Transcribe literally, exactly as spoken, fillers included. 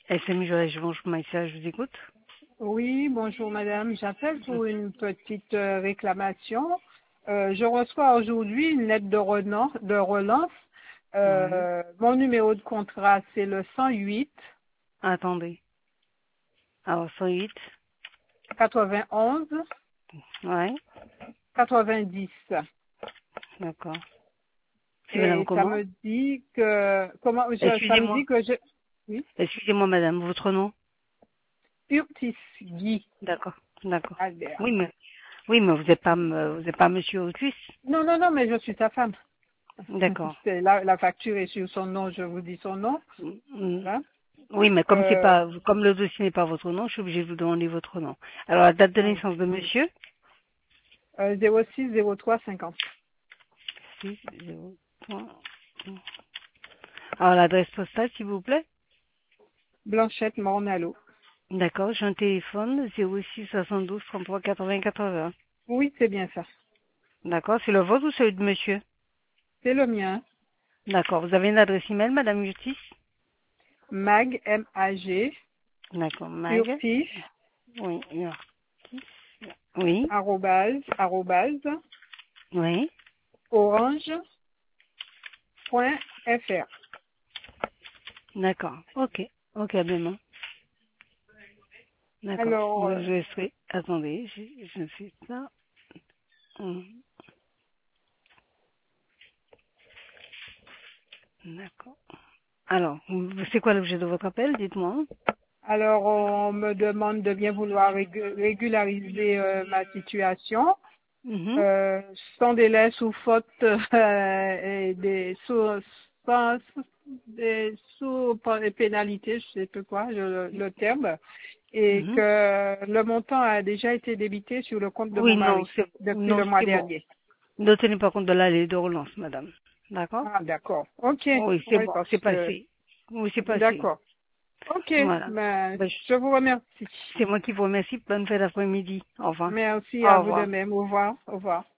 S M Joël, je bonjour Maïssa, je vous écoute. Oui, bonjour madame. J'appelle pour une petite euh, réclamation. Euh, je reçois aujourd'hui une lettre de relance. De relance. Oui. Euh, mon numéro de contrat, c'est le cent huit Attendez. Alors, cent huit. quatre-vingt-onze Ouais. quatre-vingt-dix. D'accord. C'est madame Et ça comment? me dit que comment je- ça me Excusez-moi. dit que je oui, Excusez-moi madame, votre nom? Urtis Guy D'accord. D'accord. Albert. Oui, mais, oui, mais vous n'êtes pas, m- vous êtes pas monsieur Autus? Non, non, non, mais je suis sa femme. D'accord. C'est la, la facture est sur son nom, je vous dis son nom. Mm, mm. Voilà. Oui, mais comme c'est Euh, pas, comme le dossier n'est pas votre nom, je suis obligée de vous demander votre nom. Alors, la date de naissance de monsieur? euh, zéro six zéro trois cinquante. six zéro trois. Alors, l'adresse postale, s'il vous plaît? Blanchette Mornalo. D'accord, j'ai un téléphone zéro six soixante-douze trente-trois quatre-vingts quatre-vingts. Oui, c'est bien ça. D'accord, c'est le vôtre ou celui de monsieur? C'est le mien. D'accord, vous avez une adresse email, Madame Justice? Mag, M A G, D'accord, Mag. Urtif, Oui, oui. Oui, arrobase, arrobase, oui. orange point F R. D'accord, ok, ok, bien. D'accord, Alors, bon, euh, je laisserai. Attendez, je, je fais ça. Hum, D'accord. Alors, c'est quoi l'objet de votre appel? Dites-moi. alors on me demande de bien vouloir régu- régulariser euh, ma situation. Mhm, Euh, sans délai, sous faute euh, et des sous, sans, des sous pénalités, je sais plus quoi, je- le terme, et mhm. que le montant a déjà été débité sur le compte de mon Oui, non, mari c'est depuis non, le mois c'est bon. dernier. Ne tenez pas compte de l'allée de relance, madame. D'accord? Ah, d'accord. Ok. Oui, c'est Oui, bon, parce c'est que, passé. Oui, c'est passé. d'accord. Ok. Voilà. Ben, Ben, je- je vous remercie. c'est moi qui vous remercie. Bonne fin d'après-midi. Au revoir. Merci à Au vous de revoir. même. Au revoir. Au revoir.